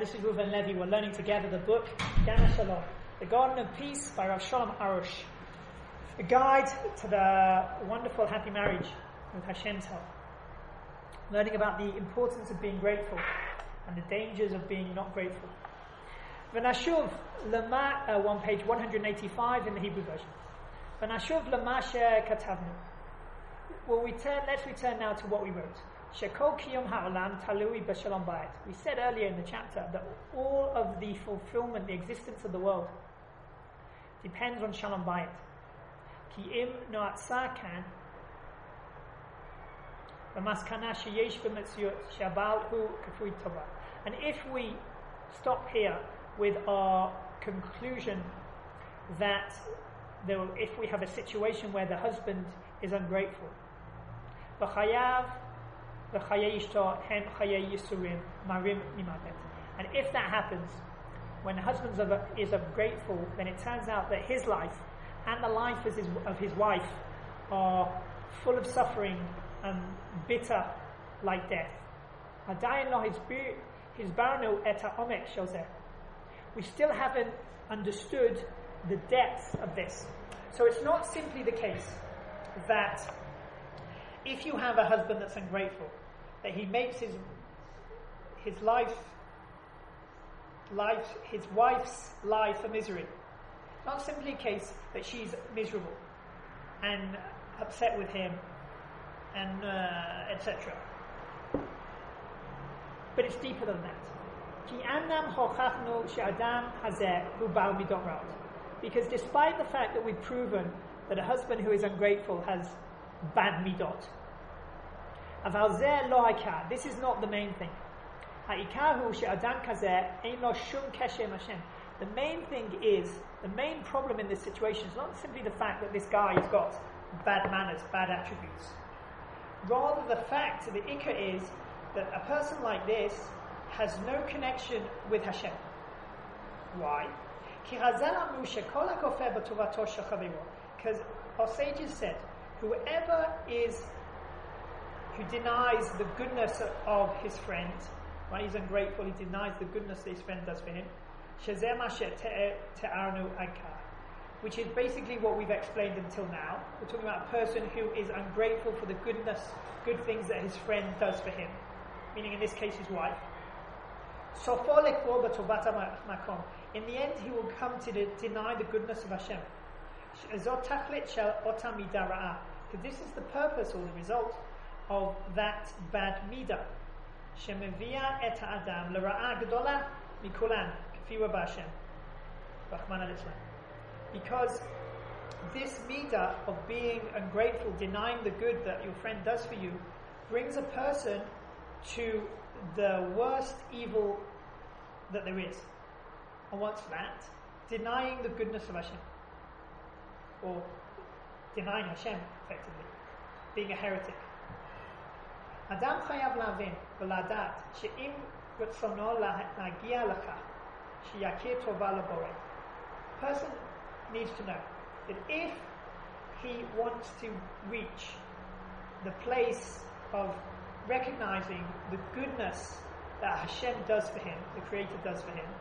This is Reuven Levi. We're learning together the book Gan Shalom, The Garden of Peace by Rav Shalom Arush. A guide to the wonderful happy marriage with Hashem's help. Learning about the importance of being grateful and the dangers of being not grateful. V'nashuv lema, on page 185 in the Hebrew version. V'nashuv lema she'katavnu. Let's return now to what we wrote. Shekol kiyom ha'olam talui b'shalom bayit. We said earlier in the chapter that all of the fulfillment, the existence of the world, depends on shalom bayit. Ki im no'atsa kan v'maskana sheyesh b'metziut she'abal hu kafui tova. And if we stop here with our conclusion that if we have a situation where the husband is ungrateful, and if that happens, when the husband is ungrateful, then it turns out that his life and the life of his wife are full of suffering and bitter like death. We still haven't understood the depth of this. So it's not simply the case that if you have a husband that's ungrateful, that he makes his wife's life a misery. It's not simply a case that she's miserable and upset with him and etc. But it's deeper than that. Because despite the fact that we've proven that a husband who is ungrateful has bad midot, this is not the main thing. The main thing is, the main problem in this situation is not simply the fact that this guy has got bad manners, bad attributes. Rather, the fact, the ikka is that a person like this has no connection with Hashem. Why? Because our sages said, who denies the goodness of his friend, right? He's ungrateful, he denies the goodness that his friend does for him, which is basically what we've explained until now. We're talking about a person who is ungrateful for the good things that his friend does for him, meaning in this case his wife. In the end, he will come to deny the goodness of Hashem. Because this is the purpose or the result of that bad midah. Shemevia et ha'adam l'ra'a gedola mikulan k'fiwa b'Hashem. Rachmana litzlan. Because this midah of being ungrateful, denying the good that your friend does for you, brings a person to the worst evil that there is. And what's that? Denying the goodness of Hashem. Or denying Hashem, effectively. Being a heretic. Adam chayav lavin v'ladat she'im rutzono lagia lecha sheyakir tova labore. Person needs to know that if he wants to reach the place of recognizing the goodness that Hashem does for him, the Creator does for him,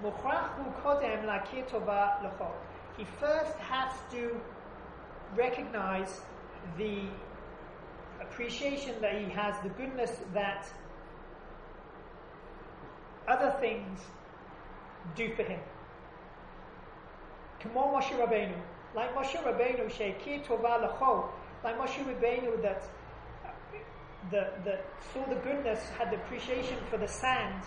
he first has to recognize the appreciation that he has, the goodness that other things do for him. K'mo Moshe Rabbeinu, like Moshe Rabbeinu, she'ekir tova l'chol, like Moshe Rabbeinu that saw the goodness, had the appreciation for the sand,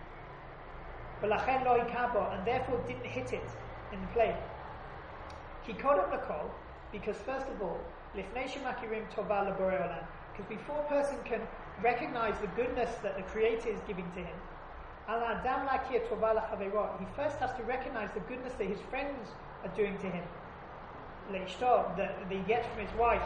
and therefore didn't hit it in the play. He called up l'chol because first of all, because before a person can recognize the goodness that the Creator is giving to him, he first has to recognize the goodness that his friends are doing to him, that he gets from his wife,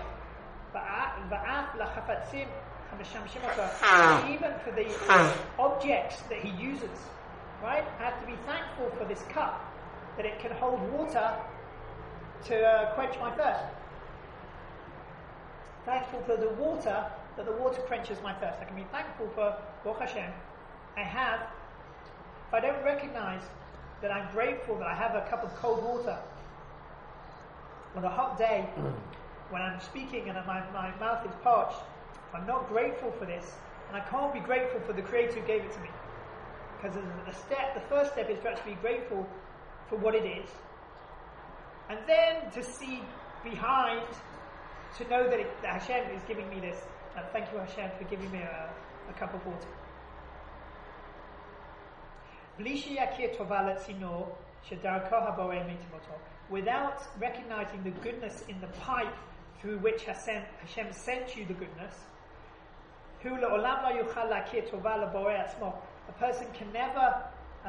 even for the objects that he uses. Right? I have to be thankful for this cup, that it can hold water to quench my thirst. Thankful for the water, that the water quenches my thirst. I can be thankful for Baruch Hashem. I have if I don't recognize that I'm grateful that I have a cup of cold water on a hot day when I'm speaking and my mouth is parched, if I'm not grateful for this, and I can't be grateful for the Creator who gave it to me. Because the first step is to actually be grateful for what it is, and then to see behind, to know that Hashem is giving me this. And thank you, Hashem, for giving me a cup of water. Without recognizing the goodness in the pipe through which Hashem sent you the goodness, a person can never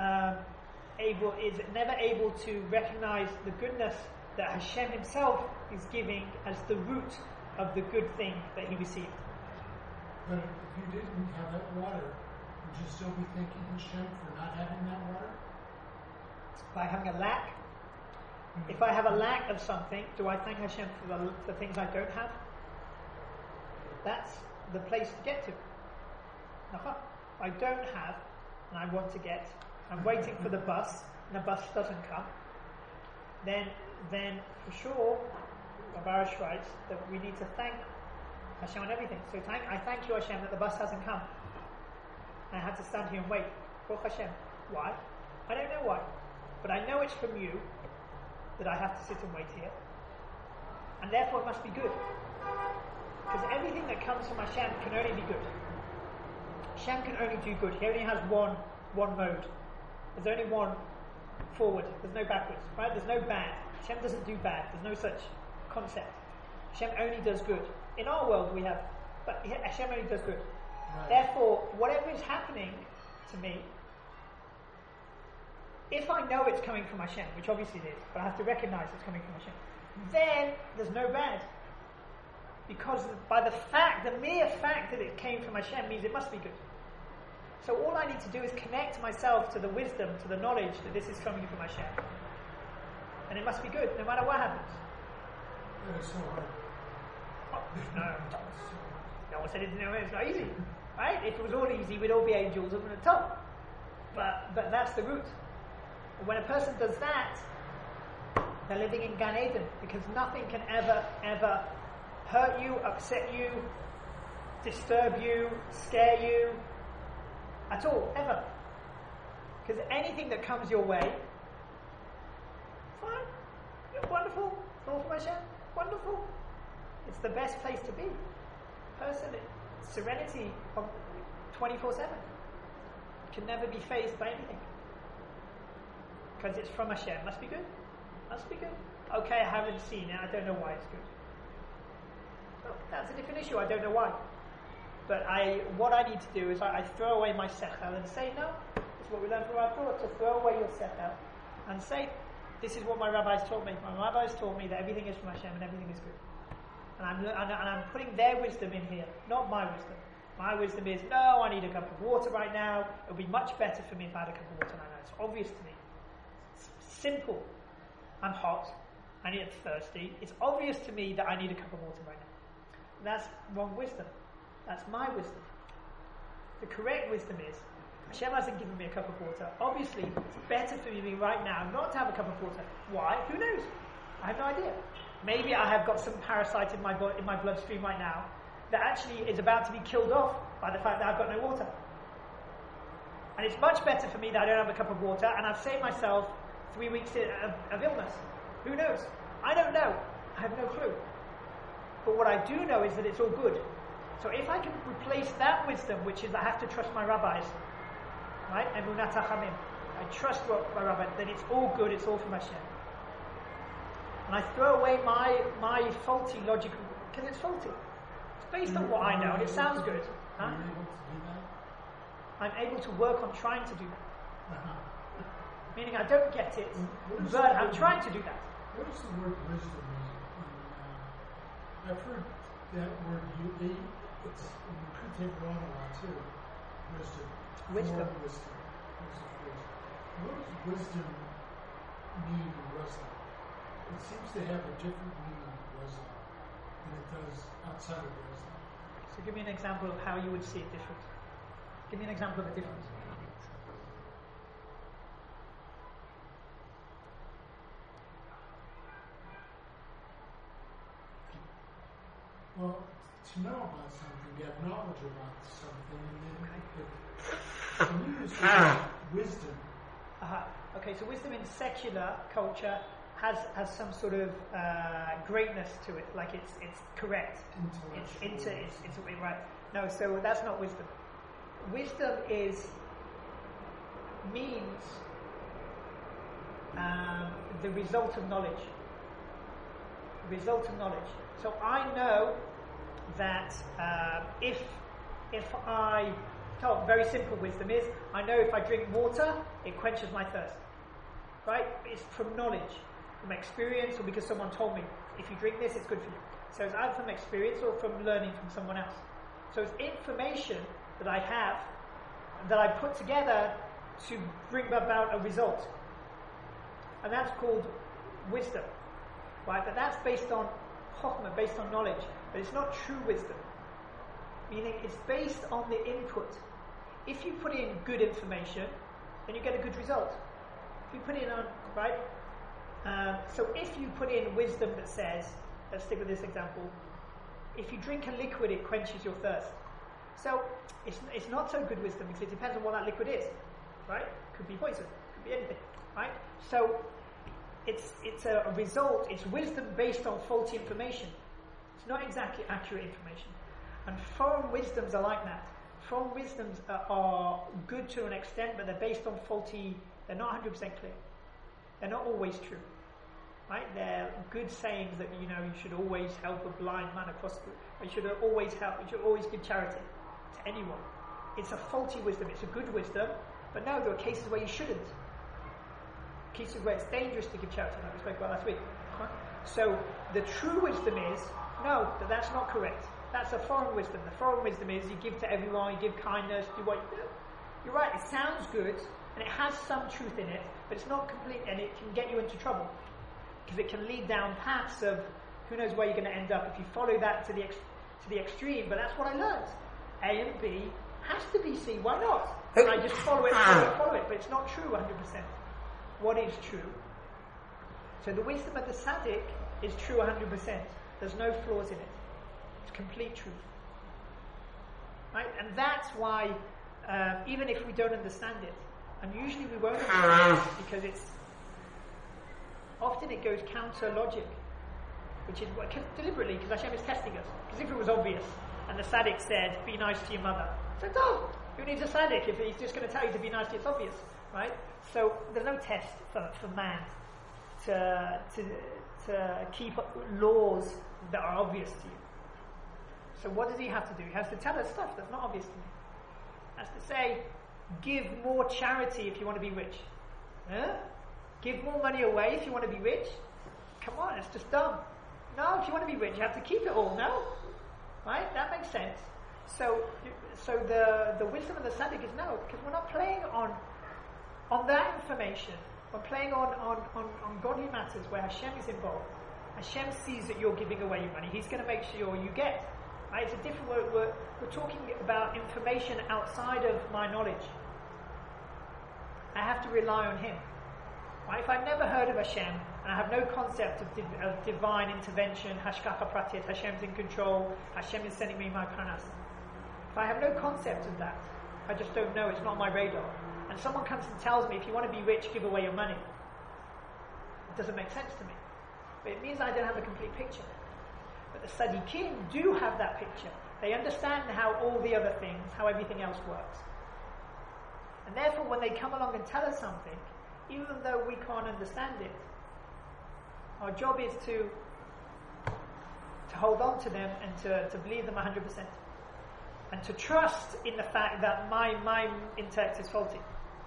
is never able to recognize the goodness that Hashem himself is giving as the root of the good thing that he received. But if you didn't have that water, would you still be thanking Hashem for not having that water? By having a lack? If I have a lack of something, do I thank Hashem for the things I don't have? That's the place to get to. I don't have, and I want to get. I'm waiting for the bus, and the bus doesn't come. Then for sure, Barish writes that we need to thank Hashem on everything. So I thank you, Hashem, that the bus hasn't come. And I had to stand here and wait. Baruch Hashem. Why? I don't know why. But I know it's from you that I have to sit and wait here. And therefore it must be good. Because everything that comes from Hashem can only be good. Hashem can only do good. He only has one mode. There's only one forward. There's no backwards. Right? There's no bad. Hashem doesn't do bad. There's no such concept. Hashem only does good. In our world we have, but Hashem only does good. Right. Therefore, whatever is happening to me, if I know it's coming from Hashem, which obviously it is, but I have to recognize it's coming from Hashem, then there's no bad. Because by the mere fact that it came from Hashem means it must be good. So all I need to do is connect myself to the wisdom, to the knowledge that this is coming from Hashem. And it must be good, no matter what happens. That is so hard. No one said it's not easy. Right? If it was all easy, we'd all be angels up on the top. But that's the root. When a person does that, they're living in Gan Eden, because nothing can ever hurt you, upset you, disturb you, scare you, at all, ever. Because anything that comes your way, fine, you're wonderful, it's all from Hashem, wonderful. It's the best place to be. Person, serenity 24/7. Can never be fazed by anything. Because it's from Hashem. Must be good. Must be good. Okay, I haven't seen it. I don't know why it's good. Well, that's a different issue. I don't know why. But what I need to do is I throw away my sechel and say, no, it's what we learned from our Torah, to throw away your sechel and say, this is what my rabbis taught me. My rabbis taught me that everything is from Hashem and everything is good. And I'm putting their wisdom in here, not my wisdom. My wisdom is, no, I need a cup of water right now. It would be much better for me if I had a cup of water right now. It's obvious to me. It's simple. I'm hot. I need thirsty. It's obvious to me that I need a cup of water right now. That's wrong wisdom. That's my wisdom. The correct wisdom is, Hashem hasn't given me a cup of water. Obviously, it's better for me right now not to have a cup of water. Why? Who knows? I have no idea. Maybe I have got some parasite in my bloodstream right now that actually is about to be killed off by the fact that I've got no water. And it's much better for me that I don't have a cup of water, and I've saved myself 3 weeks of illness. Who knows? I don't know. I have no clue. But what I do know is that it's all good. So if I can replace that wisdom, which is I have to trust my rabbis, right? Emunat hachamim. I trust what my rabbi, then it's all good, it's all from Hashem. And I throw away my faulty logical, because it's faulty. It's based on what I know, and it sounds good. Huh? Are you able to do that? I'm able to work on trying to do that. Meaning I don't get it, but I'm trying to do that. What is the word wisdom mean? I've heard that word you could take wrong a lot too. Wisdom. Wisdom. Wisdom. What does wisdom mean in Wrestling? It seems to have a different meaning in Wrestling than it does outside of Wrestling. So give me an example of how you would see it different. Give me an example of a difference. to know about something, get knowledge about something, and then when you use the word wisdom. Okay, so wisdom in secular culture has some sort of greatness to it, like it's correct. It's right. No, so that's not wisdom. Wisdom means the result of knowledge. Result of knowledge. So I know that if I very simple wisdom is, I know if I drink water, it quenches my thirst. Right? It's from knowledge, from experience, or because someone told me, if you drink this, it's good for you. So it's either from experience or from learning from someone else. So it's information that I have, that I put together to bring about a result. And that's called wisdom. Right? But that's based on chokhmah, based on knowledge. But it's not true wisdom. Meaning it's based on the input. If you put in good information, then you get a good result. If you put in right? So if you put in wisdom that says, let's stick with this example, if you drink a liquid, it quenches your thirst. So it's not so good wisdom because it depends on what that liquid is, right? Could be poison, could be anything, right? So it's a result. It's wisdom based on faulty information. It's not exactly accurate information. And foreign wisdoms are like that. Foreign wisdoms are good to an extent, but they're based on faulty. They're not 100% clear. They're not always true. Right? They're good sayings that you should always help a blind man across the. You should always help. You should always give charity to anyone. It's a faulty wisdom. It's a good wisdom, but no, there are cases where you shouldn't. Cases where it's dangerous to give charity, like we spoke about last week. Right? So the true wisdom is no, that's not correct. That's a foreign wisdom. The foreign wisdom is you give to everyone, you give kindness, do what you do. You're right. It sounds good and it has some truth in it, but it's not complete, and it can get you into trouble. Because it can lead down paths of who knows where you're going to end up if you follow that to the extreme. But that's what I learned. A and B has to be C. Why not? And I just follow it, but it's not true 100%. What is true? So the wisdom of the Tzaddik is true 100%. There's no flaws in it. It's complete truth. Right? And that's why, even if we don't understand it, and usually we won't understand it because often it goes counter logic, which is deliberately, because Hashem is testing us. Because if it was obvious, and the Tzaddik said, be nice to your mother, so who needs a Tzaddik if he's just going to tell you to be nice to you? It's obvious, right? So there's no test for man to keep laws that are obvious to you. So what does he have to do? He has to tell us stuff that's not obvious to me. He has to say, give more charity if you want to be rich. Give more money away if you want to be rich. Come on, it's just dumb. No, if you want to be rich, you have to keep it all. No, right? That makes sense. So the wisdom of the Tzaddik is no, because we're not playing on that information. We're playing on godly matters where Hashem is involved. Hashem sees that you're giving away your money. He's going to make sure you get. Right? It's a different word. We're talking about information outside of my knowledge. I have to rely on Him. Right? If I've never heard of Hashem and I have no concept of divine intervention, Hashgacha Pratit, Hashem's in control, Hashem is sending me my pranas. If I have no concept of that, I just don't know, it's not on my radar, and someone comes and tells me, if you want to be rich, give away your money, it doesn't make sense to me. But it means I don't have a complete picture. But the Tzaddikim do have that picture. They understand how all the other things, how everything else works. And therefore, when they come along and tell us something, even though we can't understand it, our job is to hold on to them and to believe them 100%. And to trust in the fact that my intellect is faulty.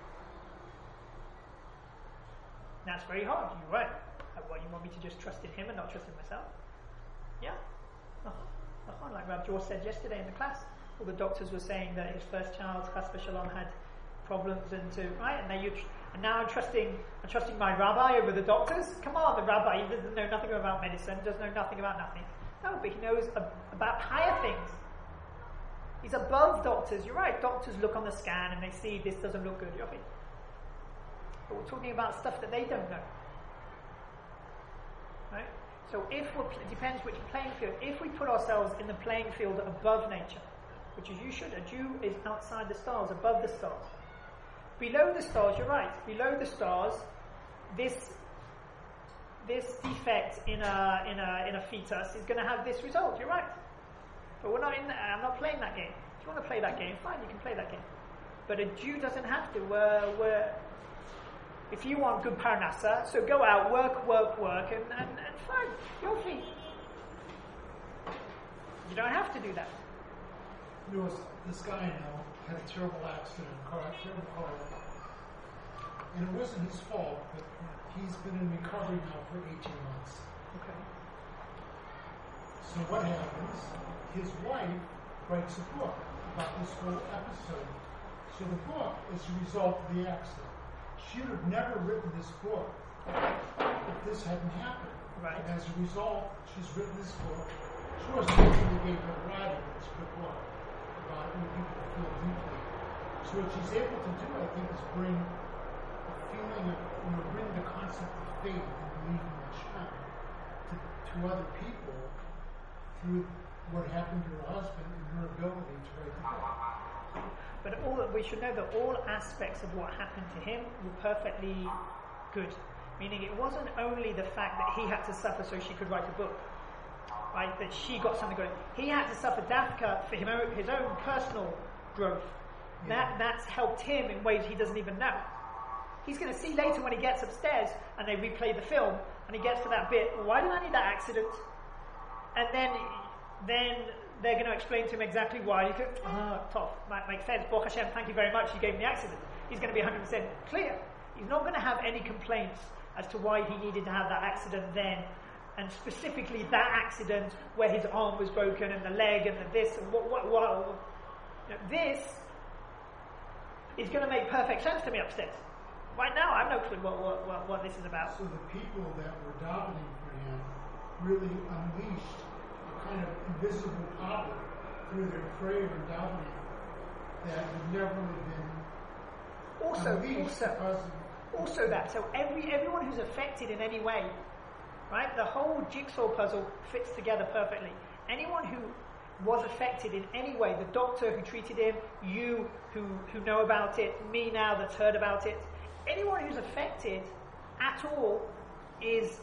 That's very hard, you're right. What, you want me to just trust in him and not trust in myself? Yeah. Like Rav George said yesterday in the class, all the doctors were saying that his first child, Chas v'Shalom, had problems and now I'm trusting my rabbi over the doctors. Come on, the rabbi, he doesn't know nothing about medicine, doesn't know nothing about nothing. No, but he knows about higher things. He's above doctors. You're right, doctors look on the scan and they see this doesn't look good. You're right. But we're talking about stuff that they don't know. Right? So it depends which playing field. If we put ourselves in the playing field above nature, which is you should, a Jew is outside the stars, above the stars. Below the stars, you're right. Below the stars, this defect in a fetus is going to have this result. You're right. But we're not in. I'm not playing that game. If you want to play that game, fine, you can play that game. But a Jew doesn't have to. If you want good parnasa, so go out, work, and fine, you'll feed. You don't have to do that. There was this guy I know had a terrible accident, terrible car wreck. And it wasn't his fault, but he's been in recovery now for 18 months. Okay. So what happens? His wife writes a book about this whole episode. So the book is a result of the accident. She would have never written this book if this hadn't happened. Right. And as a result, she's written this book. She wasn't actually gave her writing this good book about people feel deeply. So what she's able to do, I think, is bring a feeling of, bring the concept of faith and believing in Hashem to other people through what happened to her husband and her ability to write the book. But we should know that all aspects of what happened to him were perfectly good. Meaning it wasn't only the fact that he had to suffer so she could write a book, right? That she got something good. He had to suffer dafka for his own personal growth. Yeah. That's helped him in ways he doesn't even know. He's going to see later when he gets upstairs and they replay the film and he gets to that bit, why did I need that accident? And then they're going to explain to him exactly why. You go, tough, that makes sense. Baruch Hashem, thank you very much, you gave me the accident. He's going to be 100% clear. He's not going to have any complaints as to why he needed to have that accident then, and specifically that accident where his arm was broken and the leg and the this and what. This is going to make perfect sense to me upstairs. Right now, I have no clue what this is about. So the people that were davening for him really unleashed a kind of invisible power through their prayer and davening that would never have been also that. So everyone who's affected in any way, right? The whole jigsaw puzzle fits together perfectly. Anyone who was affected in any way, the doctor who treated him, you who know about it, me now that's heard about it, anyone who's affected at all is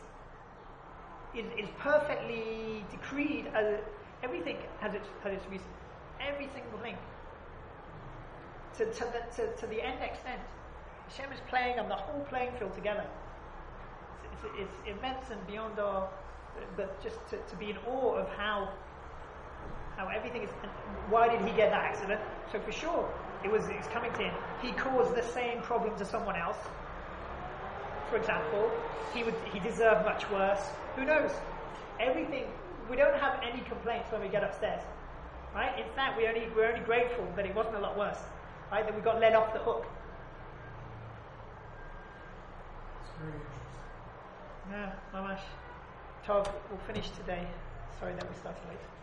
perfectly decreed. Everything has its reason. Every single thing. To the end extent. Hashem is playing on the whole playing field together. It's immense and beyond our. But just to be in awe of how everything is. And why did he get that accident? So for sure, it's coming to him. He caused the same problem to someone else. For example, he deserved much worse. Who knows? Everything. We don't have any complaints when we get upstairs, right? In fact, we're only grateful that it wasn't a lot worse, right? That we got let off the hook. It's very interesting. Yeah, mamash. Tov, we'll finish today. Sorry that we started late.